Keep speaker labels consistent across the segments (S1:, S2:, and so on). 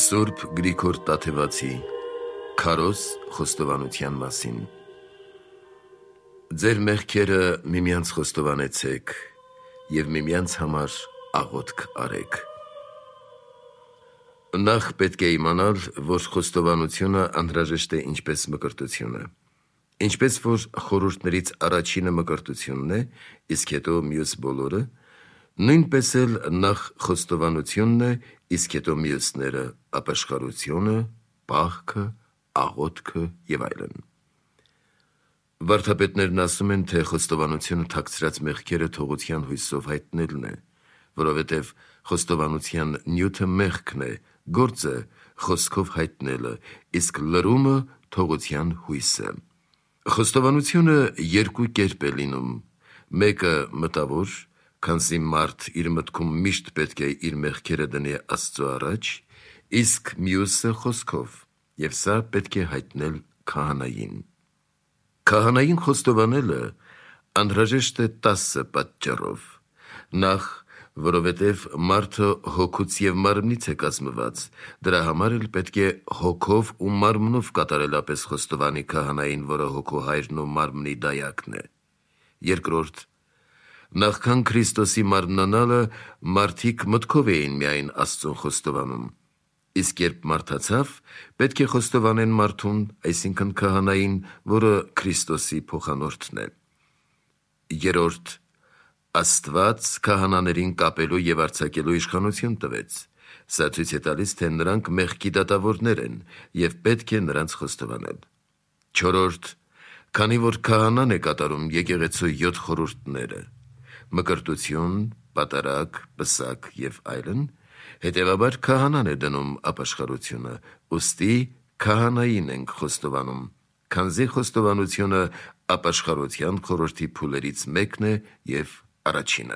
S1: Սուրբ Գրիգոր Տաթևացի Քարոզ խոստովանության մասին։ Ձեր մեղքերը միմյանց խոստովանեցեք և միմյանց համար աղոթք արեք։ Նախ պետք է իմանալ, որ խոստովանությունը անհրաժեշտ է ինչպես մկրտությունը, ինչպես որ խորհուրդներից առաջինը մկրտությունն է, իսկ հետո մյուս բոլորը, նույնպես էլ նախ խոստովանությունն է, իսկ հետո մյուսները՝ ապաշխարությունը, պահքը, աղոթքը և այլն։ Վարդապետներն ասում են, թե խոստովանությունը թաքցրած մեղքերը թողության հույսով հայտնելն է, որովհետև խոստովանության նյութը մեղքն է, գործը խոսքով հայտնելը, իսկ լրումը թողության հույսը։ Խոստովանությունը երկու կերպ է լինում, մեկը մտավոր, քանզի մարդ իր մտքում միշտ պետք է իր մեղքերը դնի Աստծո առաջ, իսկ մյուսը խոսքով, և սա պետք է հայտնել քահանային։ Քահանային խոստովանելը անհրաժեշտ է 10 պատճառով. Նախ, որովհետև մարդը հոգուց և մարմնից է կազմված, դրա համար էլ պետք է հոգով ու մարմնով կատարելապես խոստովանի քահանային, որը հոգու հայրն ու մարմնի դայակն է։ Երկրորդ, նախքան Քրիստոսի մարմնանալը, մարդիկ մտքով էին միայն Աստծուն խոստովանում, իսկ երբ մարդացավ, պետք է խոստովանեն մարդուն, այսինքն քահանային, որը Քրիստոսի փոխանորդն է։ Երրորդ, Աստված քահանաներին կապելու և արձակելու իշխանություն տվեց։ Սա ցույց է տալիս, թե նրանք մեղքի դատավորներ են և պետք է նրանց խոստովանել։ Չորրորդ, քանի որ քահանան է կատարում եկեղեցու 7 խորհուրդները՝ մկրտություն, պատարագ, պսակ և այլն, հետևաբար քահանան է դնում ապաշխարությունը, ուստի քահանային ենք խոստովանում, քանզի խոստովանությունը ապաշխարության խորհրդի փուլերից մեկն է և առաջինը։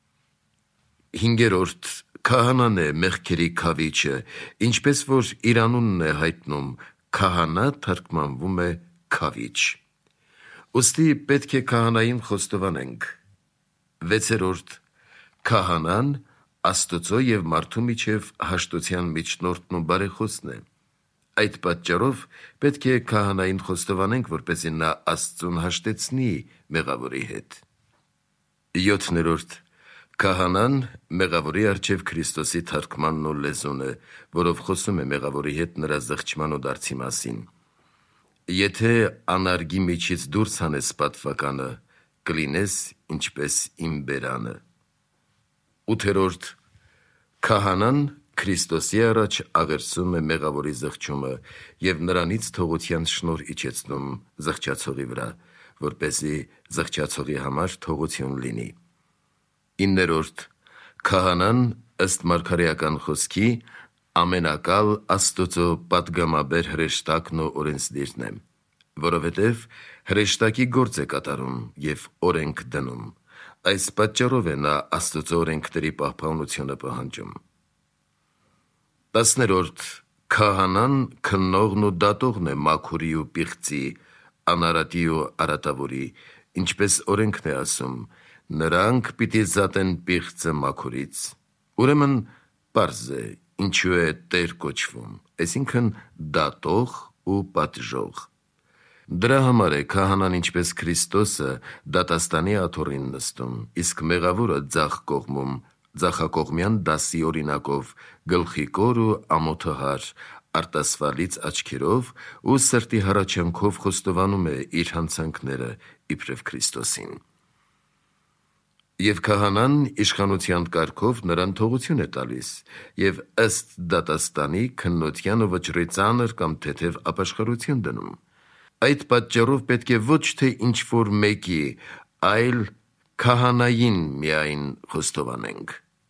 S1: Հինգերորդ, քահանան է մեղքերի քավիչը, ինչպես որ իր անունն է հայտնում, քահանա թարգմանվում է քավիչ։ Ուստի պետք է քահանային խոստովանենք։ Վեցերորդ, քահանան Աստծո և մարդու միջև հաշտության միջնորդն ու բարեխոսն է։ Այդ պատճառով պետք է քահանային խոստովանենք, որպեսզի նա Աստծուն հաշտեցնի մեղավորի հետ։ Յոթներորդ, քահանան մեղավորի առջև Քրիստոսի թարգմանն ու լեզուն է, որով խոսում է մեղավորի հետ նրա զղջման ու դարձի մասին։ Եթե անարգի միջից դուրս հանես պատվականը, կլինես ինչպես իմ բերանը։ Ութերորդ, քահանան Քրիստոսի առաջ աղերսում է մեղավորի զղջումը և նրանից թողության շնորհ իջեցնում զղջացողի վրա, որպեսզի զղջացողի համար թողություն լինի։ Իններորդ, քահանան ըստ մարգարեական խոսքի ամենակալ Աստծո պատգամաբեր հրեշտակն ու օրենսդիրն է, որովհետև հրեշտակի գործ է կատարում և օրենք դնում։ Այս պատճառով է նա Աստծո օրենքների պահպանությունը պահանջում։ Տասներորդ, քահանան քննողն ու դատողն է մաքուրի ու պիղծի, անարատի ու արատավորի, ինչպես օրենքն է ասում, նրանք պիտի զատեն պիղծը մաքուրից։ Ուրեմն պարզ է, ինչու է Տեր կոչվում, այսինքն դատող ու պատժող։ Դրա համար է քահանան ինչպես Քրիստոսը դատաստանի աթոռին նստում, իսկ մեղավորը ձախ կողմում, ձախակողմյան դասի օրինակով, գլխիկոր ու ամոթահար, արտասվալից աչքերով ու սրտի հառաչանքով խոստովանում է իր հանցանքները իբրև Քրիստոսին։ Եվ քահանան իշխանության կարգով նրան թողություն է տալիս և ըստ դատաստանի քննության ու վճռի ծանր կամ թեթև ապաշխարություն դնում։ Այդ պատճառով պետք է ոչ թե ինչ-որ մեկի, այլ քահանային միայն խոստովանենք։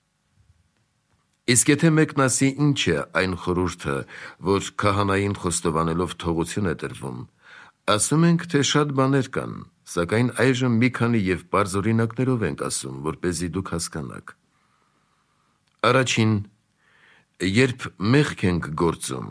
S1: Իսկ եթե մեկն ասի, ինչ է այն խորհուրդը, որ քահանային խոստովանելով թողություն է տրվում, ասում ենք, թե շատ բաներ կան, սակայն այժմ մի քանի և պարզ օրինակներով ենք ասում, որպեսզի դուք հասկանաք։ Առաջին, երբ մեղք ենք գործում,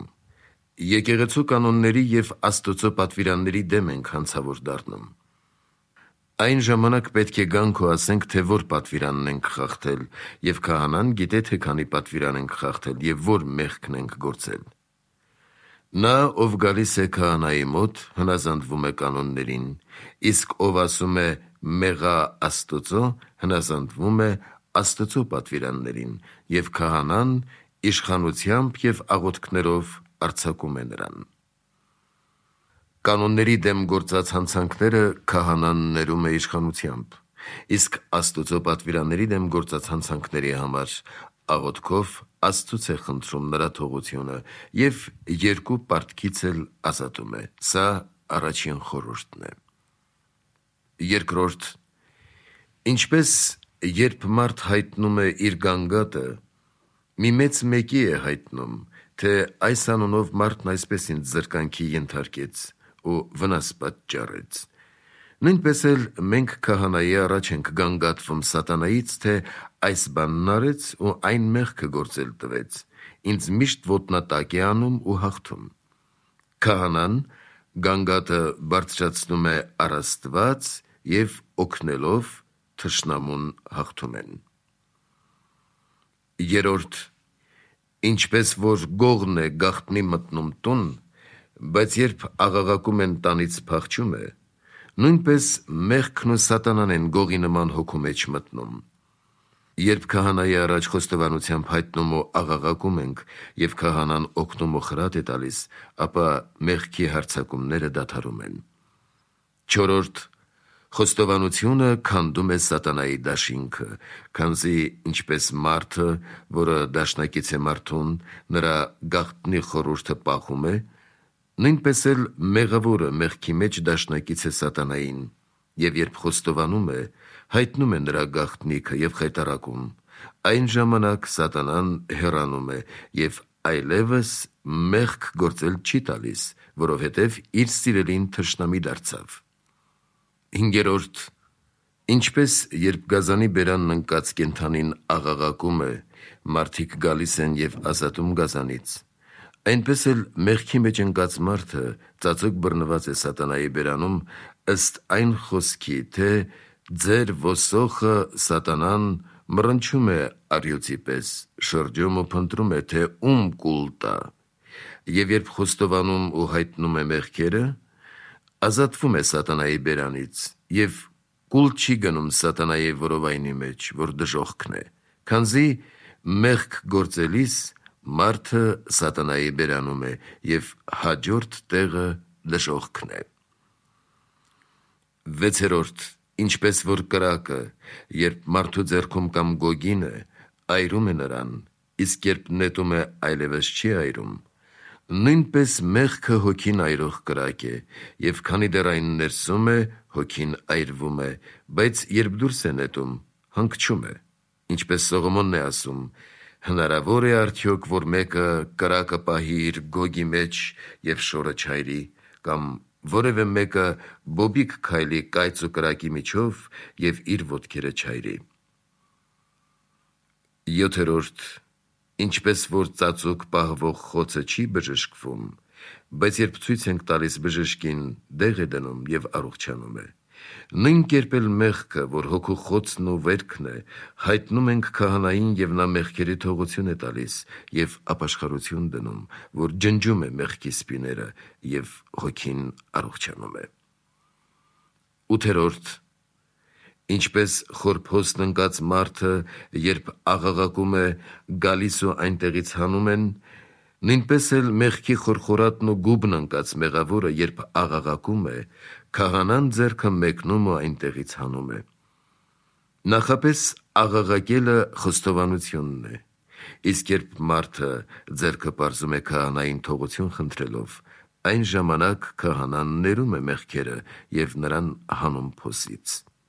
S1: եկեղեցու կանոնների և Աստծո պատվիրանների դեմ ենք հանցավոր դառնում։ Այն ժամանակ պետք է գանք ու ասենք, թե որ պատվիրանն ենք խախտել, եւ քահանան գիտե, թե քանի պատվիրան ենք խախտել եւ որ մեղքն ենք գործել։ Նա, ով գալիս է քահանայի մոտ, հնազանդվում է կանոններին, իսկ ով ասում է մեղա Աստծո, հնազանդվում է Աստծո պատվիրաններին, եւ քահանան իշխանությամբ եւ աղոթքներով արձակում է նրան։ Կանոնների դեմ գործած հանցանքները քահանան ներում է իշխանությամբ, իսկ Աստծո պատվիրանների դեմ գործած հանցանքների համար աղոթքով Աստծուց է խնդրում նրա թողությունը եւ երկու պարտքից էլ ազատում է։ Սա առաջին խորհուրդն է։ Երկրորդ, ինչպես երբ մարդ հայտնում է իր գանգատը, մի մեծ մեկի է հայտնում, թե այս անունով մարդն այսպես ինձ զրկանքի ենթարկեց ու վնաս պատճառեց, նույնպես էլ մենք քահանայի առաջ ենք գանգատվում սատանայից, թե այս բանն արեց ու այն մեղքը գործել տվեց, ինձ միշտ ոտնատակ է անում ու հաղթում։ Քահանան գանգատը բարձրացնում է առ Աստված եւ օգնելով թշնամուն հաղթում են։ Երրորդ, ինչպես որ գողն է գաղտնի մտնում տուն, բայց երբ աղաղակում են տանից փախչում է, նույնպես մեղքն ու սատանան են գողի նման հոգու մեջ մտնում։ Երբ քահանայի առաջ խոստովանությամբ հայտնում ու աղաղակում ենք եւ քահանան օգնում ու խրատ է տալիս, ապա մեղքի հարձակումները դադարում են։ Չորրորդ, խոստովանությունը քանդում է սատանայի դաշինքը, քանզի ինչպես մարդը, որը դաշնակից է մարդուն, նրա գաղտնի խորհուրդը պահում է, նույնպես էլ մեղավորը մեղքի մեջ դաշնակից է սատանային, եւ երբ խոստովանում է, հայտնում է նրա գաղտնիքը եւ խայտարակում, այն ժամանակ սատանան հեռանում է եւ այլևս մեղք գործել չի տալիս, որովհետեւ իր սիրելին թշնամի դարձավ։ Հինգերորդ, ինչպես երբ գազանի բերանն ընկած կենդանին աղաղակում է, մարդիկ գալիս են եւ ազատում գազանից, այնպես էլ մեղքի մեջ ընկած մարդը ծածուկ բռնված է սատանայի բերանում ըստ այն խոսքի, թե ձեր ոսոխը սատանան մռնչում է առյուծի պես, շրջում ու փնտրում է, թե ում կուլ տա, եւ երբ խոստովանում ու հայտնում է մեղքերը, ազատվում է սատանայի բերանից եւ կուլ չի գնում սատանայի որովայնի մեջ, որ դժոխքն է, քանզի մեղք գործելիս մարդը սատանայի բերանում է եւ հաջորդ տեղը դժոխքն է։ Վեցերորդ, ինչպես որ կրակը, երբ մարդու ձեռքում կամ գոգին է, այրում է նրան, իսկ երբ նետում է այլևս չի այրում, նույնպես մեղքը հոգին այրող կրակ է, եւ քանի դեռ այն ներսում է, հոգին այրվում է, բայց երբ դուրս է նետում, հանգչում է, ինչպես Սողոմոնն է ասում. հնարավոր է արդյոք, որ մեկը կրակը պահի իր գոգի մեջ եւ շորը չայրի, կամ որևէ մեկը բոբիկ քայլի կայծ ու կրակի միջով եւ իր ոտքերը չայրի։ Յոթերորդ, ինչպես որ ծածուկ պահվող խոցը չի բժշկվում, բայց երբ ցույց ենք տալիս բժշկին, դեղ է դնում եւ առողջանում է, նույն կերպ էլ մեղքը, որ հոգու խոցն ու վերքն է, հայտնում ենք քահանային եւ նա մեղքերի թողություն է տալիս եւ ապաշխարություն դնում, որ ջնջում է մեղքի սպիները եւ հոգին առողջանում է։ Ութերորդ, ինչպես խորփոստ ընկած մարդը, երբ աղաղակում է, գալիս ու այնտեղից հանում են, նույնպես էլ մեղքի խորխորատն ու գուբն ընկած մեղավորը, երբ աղաղակում է, քահանան ձեռքը մեկնում ու այնտեղից հանում է։ Նախապես աղաղակելը խոստովանությունն է, իսկ երբ մարդը ձեռքը պարզում է քահանային թողություն խնդրելով, այն ժամանակ քահանան ներում է մեղքերը եւ նրան հանում փոսից։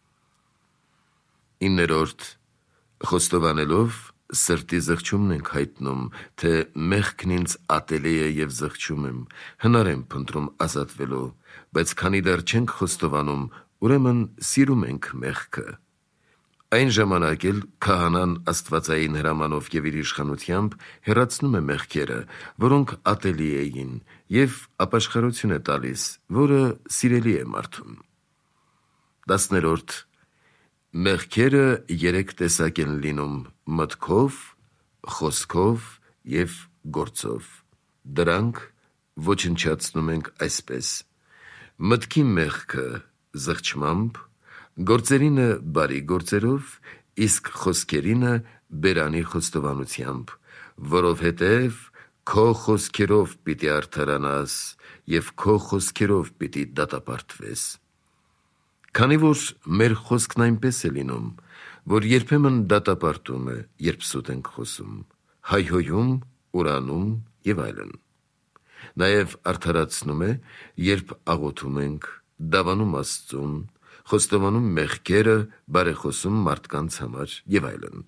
S1: 9. Խոստովանելով սրտի զղջումն ենք հայտնում, թե մեղքն ինձ ատելի է եւ զղջում եմ, հնար եմ փնտրում ազատվելու, բայց քանի դեռ չենք խոստովանում, ուրեմն սիրում ենք մեղքը։ Այն ժամանակ էլ քահանան աստվածային հրամանով եւ իր իշխանությամբ հեռացնում է մեղքերը, որոնք ատելի էին, եւ ապաշխարություն է տալիս, որը սիրելի է մարդուն։ 10. Մեղքերը 3 տեսակ են լինում՝ մտքով, խոսքով և գործով։ Դրանք ոչնչացնում ենք այսպես. մտքի մեղքը զղջմամբ, գործերինը բարի գործերով, իսկ խոսքերինը բերանի խոստովանությամբ, որովհետև քո խոսքերով պիտի արդարանաս և քո խոսքերով պիտի դատապարտվես։ Քանի որ մեր խոսքն այնպես է լինում, որ երբեմն դատապարտում է, երբ սուտ ենք խոսում, հայհոյում, ուրանում և այլն։ Նաև արդարացնում է, երբ աղոթում ենք, դավանում Աստծուն, խոստովանում մեղքերը, բարեխոսում մարդկանց համար և այլն։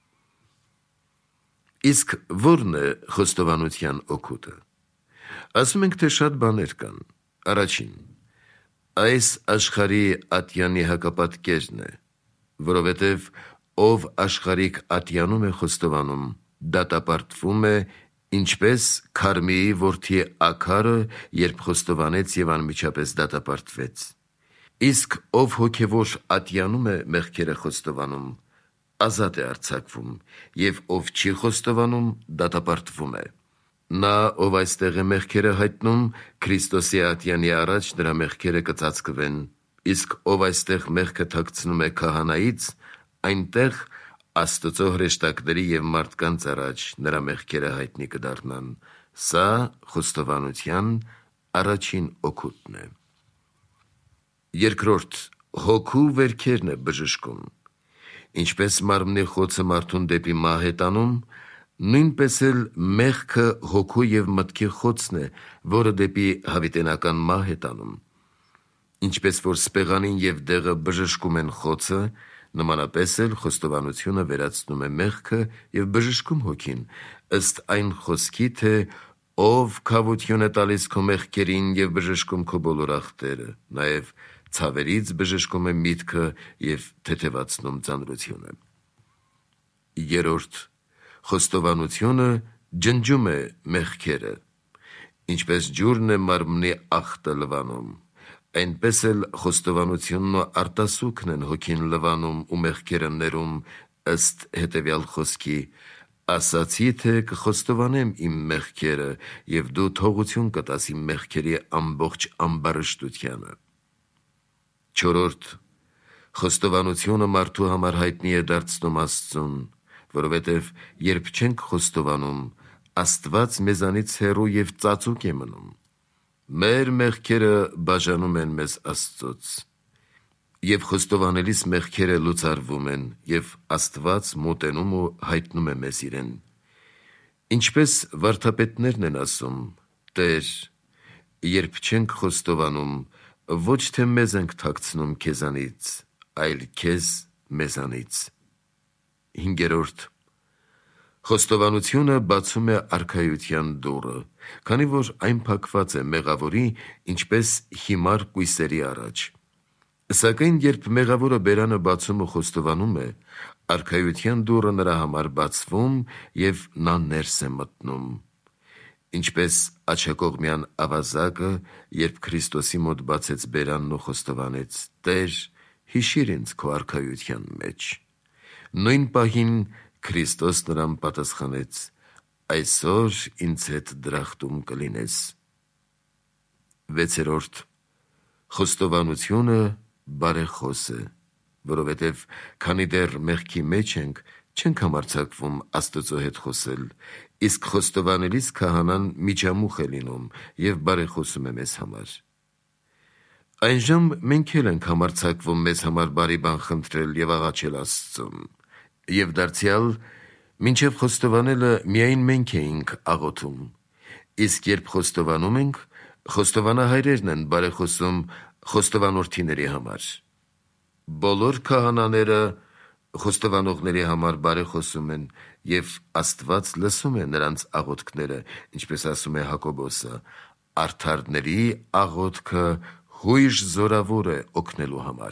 S1: Իսկ ո՞րն է խոստովանության օգուտը։ Ասում ենք, թե շատ բաներ կան։ Առաջին, այս աշխարհի ատյանի հակապատկերն է, որովհետև ով աշխարհիկ ատյանում է խոստովանում, դատապարտվում է, ինչպես Քարմիի որդի Աքարը, երբ խոստովանեց և անմիջապես դատապարտվեց։ Իսկ ով հոգևոր ատյանում է մեղքերը խոստովանում, ազատ է արձակվում, և ով չի խոստովանում, դատապարտվում է։ Նա, ով այստեղ է մեղքերը հայտնում, Քրիստոսի ատյանի առաջ նրա մեղքերը կծածկվեն, իսկ ով այստեղ մեղքը թաքցնում է քահանայից, այնտեղ Աստծո հրեշտակների և մարդկանց առաջ նրա մեղքերը հայտնի կդառնան։ Սա խոստովանության առաջին օգուտն է։ Երկրորդ, հոգու վերքերն է բժշկում։ Ինչպես մարմնի խոցը մարդուն դեպի մահ է տանում, նույնպես էլ մեղքը հոգու և մտքի խոցն է, որը դեպի հավիտենական մահ է տանում։ Ինչպես որ սպեղանին և դեղը բժշկում են խոցը, նմանապես էլ խոստովանությունը վերացնում է մեղքը և բժշկում հոգին, ըստ այն խոսքի, թե ով քավություն է տալիս քո մեղքերին և բժշկում քո բոլոր ախտերը, նաև ցավերից բժշկում է միտքը և թեթևացնում ծանրությունը։ Երրորդ, խոստովանությունը ջնջում է մեղքերը։ Ինչպես ջուրն է մարմնի ախտը լվանում, այնպես էլ խոստովանությունն ու արտասուքն են հոգին լվանում ու մեղքերը ներում, ըստ հետևյալ խոսքի. ասացի, թե կխոստովանեմ իմ մեղքերը, և դու թողություն կտաս իմ մեղքերի ամբողջ ամբարշտությանը։ Չորրորդ, խոստովանությունը մարդու համար հայտնի է դարձնում Աստծուն, որովհետև երբ չենք խոստովանում, Աստված մեզանից հեռու և ծածուկ է մնում։ Մեր մեղքերը բաժանում են մեզ Աստծուց, և խոստովանելիս մեղքերը լուծարվում են, և Աստված մոտենում ու հայտնում է մեզ իրեն։ Ինչպես վարդապետներն են ասում. «Տեր, երբ չենք խոստովանում, ոչ թե մեզ ենք թաքցնում քեզանից, այլ քեզ մեզանից»։ Հինգերորդ, խոստովանությունը բացում է արքայության դուռը, քանի որ այն փակված է մեղավորի, ինչպես հիմար կույսերի առաջ։ Սակայն երբ մեղավորը բերանը բացում ու խոստովանում է, արքայության դուռը նրա համար բացվում և նա ներս է մտնում։ Ինչպես աջակողմյան ավազակը, երբ Քրիստոսի մոտ բացեց բերանն ու խոստովանեց. «Տեր, հիշիր ինձ քո արքայության մեջ»։ Նույն պահին Քրիստոս նրան պատասխանեց. «Այսօր ինձ հետ դրախտում կլինես»։ Վեցերորդ, խոստովանությունը բարեխոս է, որովհետև քանի դեռ մեղքի մեջ ենք, չենք համարձակվում Աստծո հետ խոսել, իսկ խոստովանելիս քահանան միջամուխ է լինում և բարեխոսում է մեզ համար։ Այնժամ մենք էլ ենք համարձակվում մեզ համար բարի բան խնդրել և աղաչել Աստծուն։ Եվ դարձյալ, մինչև խոստովանելը միայն մենք էինք աղոթում, իսկ երբ խոստովանում ենք, խոստովանահայրերն են բարեխոսում խոստովանորդիների համար։ Բոլոր քահանաները խոստովանողների համար բարեխոսում են, և Աստված լսում է նրանց աղոթքները, ինչպես ասում է Հակոբոսը. «Արդարների աղոթքը հույժ զորավոր է օգնելու համար»։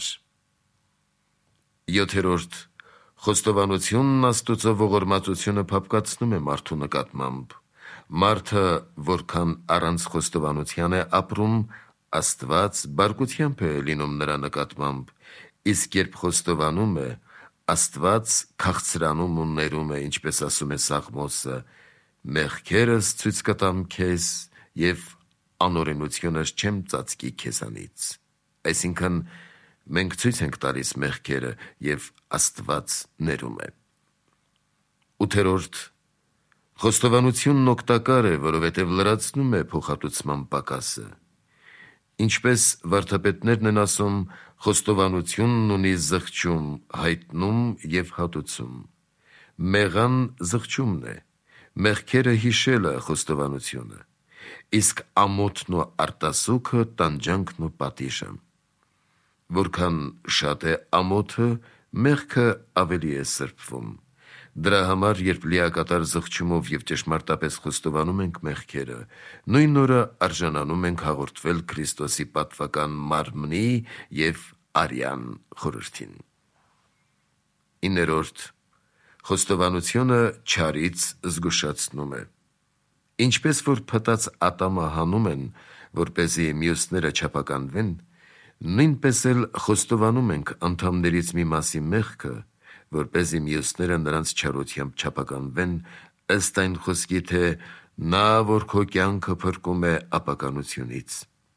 S1: Յոթերորդ, խոստովանությունն Աստծո ողորմածությունը փափկացնում է մարդու նկատմամբ։ Մարդը, որքան առանց խոստովանության է ապրում, Աստված բարկությամբ է լինում նրա նկատմամբ, իսկ երբ խոստովանում է, Աստված քաղցրանում ու ներում է, ինչպես ասում է Սաղմոսը, մեղքերս ցույց կտամ քեզ և անօրենությունս չեմ ծածկի քեզանից։ Այսինքն մենք ցույց ենք տալիս մեղքերը և Աստված ներում է։ 8. Խոստովանությունն օգտակար է, որովհետև լրացնում է փոխհատուցման պակասը։ Ինչպես վարդապետներն են ասում, խոստովանությունն ունի զղջում, հայտնում և հատուցում։ Մեղան զղջումն է, մեղքերը հիշելը խոստովանությունը, իսկ ամոթն ու արտասուքը տանջանքն ու պատիժը։ Որքան շատ է ամոթը, մեղքը ավելի է սրբվում։ Դրա համար, երբ լիակատար զղջումով և ճշմարտապես խոստովանում ենք մեղքերը, նույն օրը արժանանում ենք հաղորդվել Քրիստոսի պատվական մարմնի և արյան խորհրդին։ 9. Խոստովանությունը չարից զգուշացնում է։ Ինչպես որ փտած ատամը հանում են, որպեսզի մյուսները չափականվեն, նույնպես էլ խոստովանում ենք անդամներից մի մասի մեղքը, որպեսզի մյուսները նրանց չարությամբ չափականվեն, ըստ այն խոսքի, թե նա, որ քո կյանքը փրկում է ապականությունից։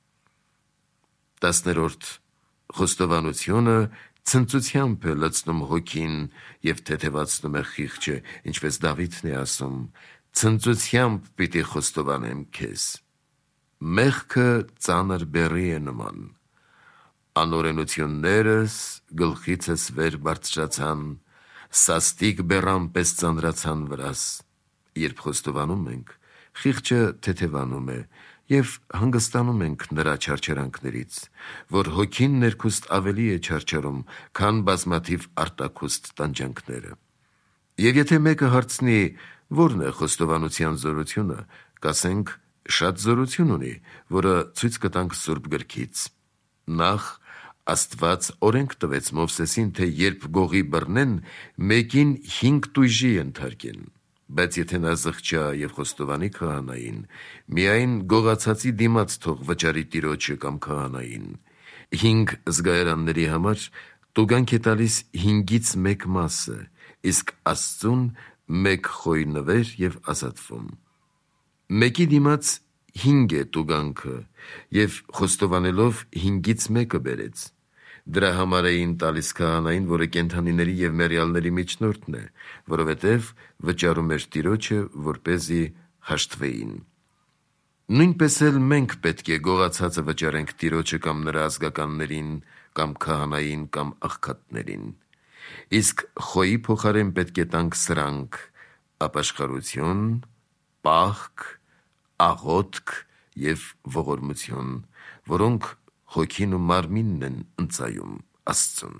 S1: 10. Խոստովանությունը ցնծությամբ է լցնում հոգին և թեթևացնում է խիղճը, ինչպես Դավիթն է ասում. ցնծությամբ պիտի խոստովանեմ քեզ։ Մեղքը ծանր բեռի է նման։ Անօրենություններս գլխիցս վեր բարձրացան, սաստիկ բեռան պես ծանրացան վրաս։ Երբ խոստովանում ենք, խիղճը թեթևանում է և հանգստանում ենք նրա չարչարանքներից, որ հոգին ներքուստ ավելի է չարչարում, քան բազմաթիվ արտաքուստ տանջանքները։ Եվ եթե մեկը հարցնի, ո՞րն է խոստովանության զորությունը, կասենք, շատ զորություն ունի, որը ցույց կտանք Սուրբ գրքից։ Նախ, Աստված օրենք տվեց Մովսեսին, թե երբ գողի բռնեն, մեկին 5 տույժի ենթարկեն, բայց եթե նա զղջա և խոստովանի քահանային, միայն գողացածի դիմաց թող վճարի տիրոջը կամ քահանային։ 5 զգայարանների համար տուգանք է տալիս 5-ից 1 մասը, իսկ Աստծուն 1 խոյ նվեր և ազատվում։ Մեկի դիմաց 5 է տուգանքը, և խոստովանելով 5-ից 1-ը բերեց։ Դրա համար էին տալիս քահանային, որը կենդանիների և մեռյալների միջնորդն է, որովհետև վճարում էր տիրոջը, որպեսզի հաշտվեին։ Նույնպես էլ մենք պետք է գողացածը վճարենք տիրոջը կամ նրա ազգականներին, կամ քահանային, կամ աղքատներին։ Իսկ խոյի փոխարեն պետք է տանք սրանք՝ ապաշխարություն, պահք, աղոթք և ողորմություն, որոնք հոգին ու մարմինն են ընծայում Աստծուն։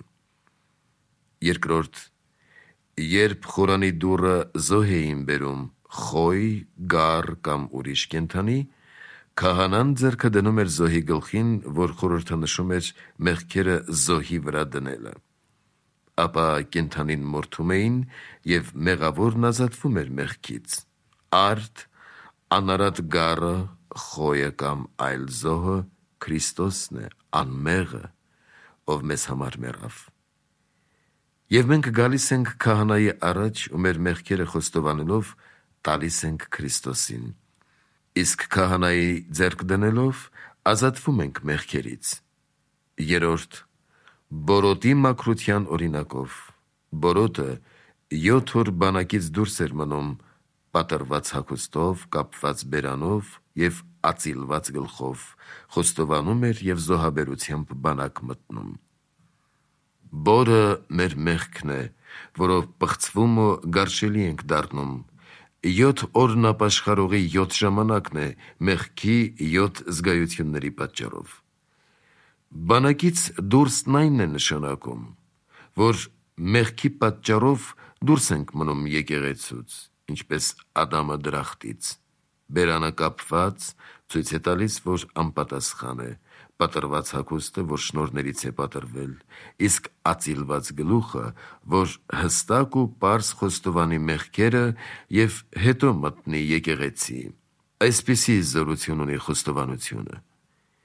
S1: 2. Երբ խորանի դուռը զոհ էին բերում, խոյ, գառ կամ ուրիշ կենդանի, քահանան ձեռքը դնում էր զոհի գլխին, որ խորհրդանշում էր մեղքերը զոհի վրա դնելը։ Ապա կենդանին մորթում էին, և մեղավորն ազատվում էր մեղքից։ Արդ, անարատ գառը, խոյը կամ այլ զոհը Քրիստոսն է, անմեղը, ով մեզ համար մեռավ։ Եվ մենք գալիս ենք քահանայի առաջ ու մեր մեղքերը խոստովանելով տալիս ենք Քրիստոսին։ Իսկ քահանայի ձեռք դնելով ազատվում ենք մեղքերից։ 3. Բորոտի մաքրության օրինակով։ Բորոտը 7 օր բանակից դուրս էր մնում, պատրված հագուստով, կապված բերանով և ածիլված գլխով, խոստովանում էր և զոհաբերությամբ բանակ մտնում։ Բորը մեր մեղքն է, որով պղծվում ու գարշելի ենք դառնում։ 7 օրն ապաշխարողի 7 ժամանակն է մեղքի 7 զգայությունների պատճառով։ Բանակից դուրսն այն է նշանակում, որ մեղքի պատճառով դուրս ենք մնում եկեղեցուց, ինչպես Ադամը դրախտից։ Բերանը կապված ցույց է տալիս, որ անպատասխան է, պատրված հագուստը, որ շնորհներից է պատրվել, իսկ ածիլված գլուխը, որ հստակ ու պարզ խոստովանի մեղքերը և հետո մտնի եկեղեցի։ Այսպիսի զորություն ունի խոստովանությունը։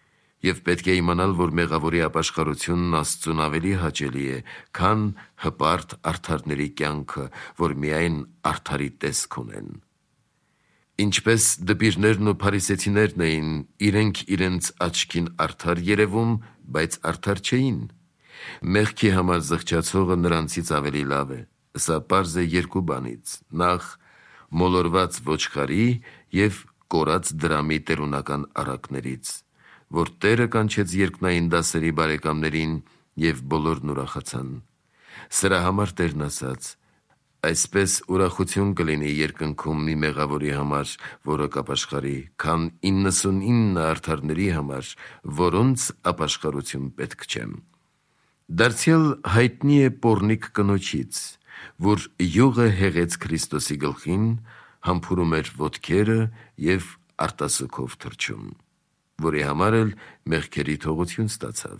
S1: Եվ պետք է իմանալ, որ մեղավորի ապաշխարությունն Աստծուն ավելի հաճելի է, քան հպարտ արդարների կյանքը, որ միայն արդարի տեսք ունեն։ Ինչպես դպիրներն ու փարիսեցիներն էին, իրենք իրենց աչքին արդար երևում, բայց արդար չէին։ Մեղքի համար զղջացողը նրանցից ավելի լավ է։ Սա պարզ է երկու բանից. նախ մոլորված ոչխարի և կորած դրամի տերունական առակներից, որ Տերը կանչեց երկնային դասերի բարեկամներին, և բոլորն ուրախացան։ Սրա համար Տերն ասաց. այսպես ուրախություն կլինի երկնքում մի մեղավորի համար, որը կապաշխարի, քան 99 արդարների համար, որոնց ապաշխարություն պետք չէ։ Դարձյալ հայտնի է պոռնիկ կնոջից, որ յուղը հեղեց Քրիստոսի գլխին, համբուրում էր ոտքերը և արտասուքով թռչում, որի համար էլ մեղքերի թողություն ստացավ։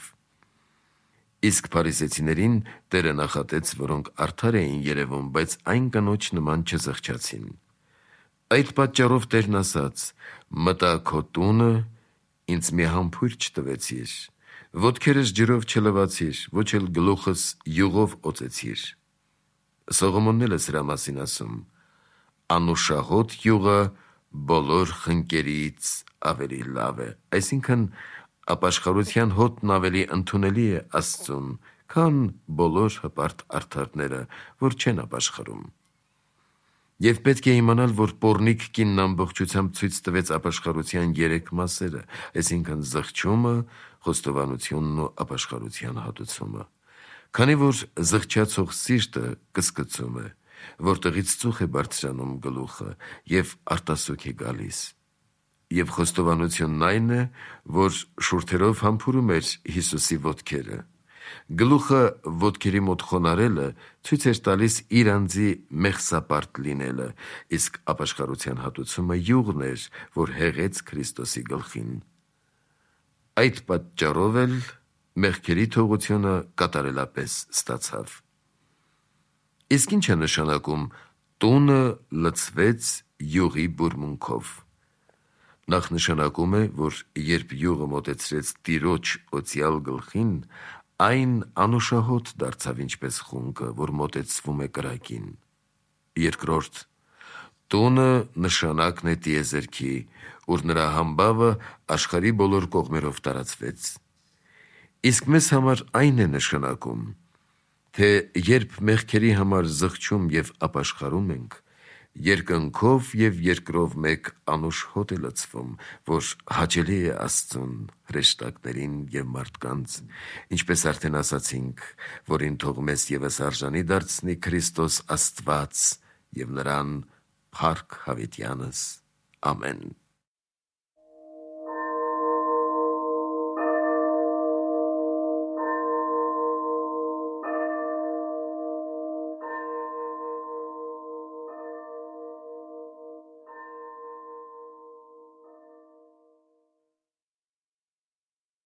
S1: Իսկ փարիսեցիներին Տերը նախատեց, որոնք արդար էին երևում, բայց այն կնոջ նման չզղջացին։ Այդ պատճառով Տերն ասաց. մտա քո տունը, ինձ մի համբույր չտվեցիր, ոտքերս ջրով չլվացիր, ոչ էլ գլուխս յուղով օծեցիր։ Սողոմոնն էլ է սրա մասին ասում. անուշահոտ յուղը բոլոր խնկերից ավելի լավ է, այսինքն ապաշխարության հոտն ավելի ընդունելի է Աստծուն, քան բոլոր հպարտ արդարները, որ չեն ապաշխարում։ Եվ պետք է իմանալ, որ պոռնիկ կինն ամբողջությամբ ցույց տվեց ապաշխարության 3 մասերը, այսինքն զղջումը, խոստովանությունն ու ապաշխարության հատուցումը։ Քանի որ զղջացող սիրտը կսկծում է, որտեղից ծուխ է բարձրանում գլուխը և արտասուք է գալիս։ Եվ խոստովանությունն այն է, որ շուրթերով համբուրում էր Հիսուսի ոտքերը։ Գլուխը ոտքերի մոտ խոնարհելը ցույց էր տալիս իր անձի մեղսապարտ լինելը, իսկ ապաշխարության հատուցումը յուղն էր, որ հեղեց Քրիստոսի գլխին։ Այդ պատճառով էլ մեղքերի թողությունը կատարելապես ստացավ։ Իսկ ինչ է նշանակում տունը լցվեց յուղի բուրմունքով։ Նախ նշանակում է, որ երբ յուղը մոտեցրեց Տիրոջ օծյալ գլխին, այն անուշահոտ դարձավ ինչպես խունկը, որ մոտեցվում է կրակին։ Երկրորդ, տունը նշանակն է տիեզերքի, ուր նրա համբավը աշխարհի բոլոր կողմերով տարածվեց։ Իսկ մեզ համար այն է նշանակում, թե երբ մեղքերի համար զղջում և ապաշխարում ենք, երկնքով և երկրով մեկ անուշ հոտ է լցվում, որ հաճելի է Աստծուն, հրեշտակներին և մարդկանց, ինչպես արդեն ասացինք, որին թող մեզ ևս արժանի դարձնի Քրիստոս Աստված և նրան փառք հավիտյանս։ Ամեն։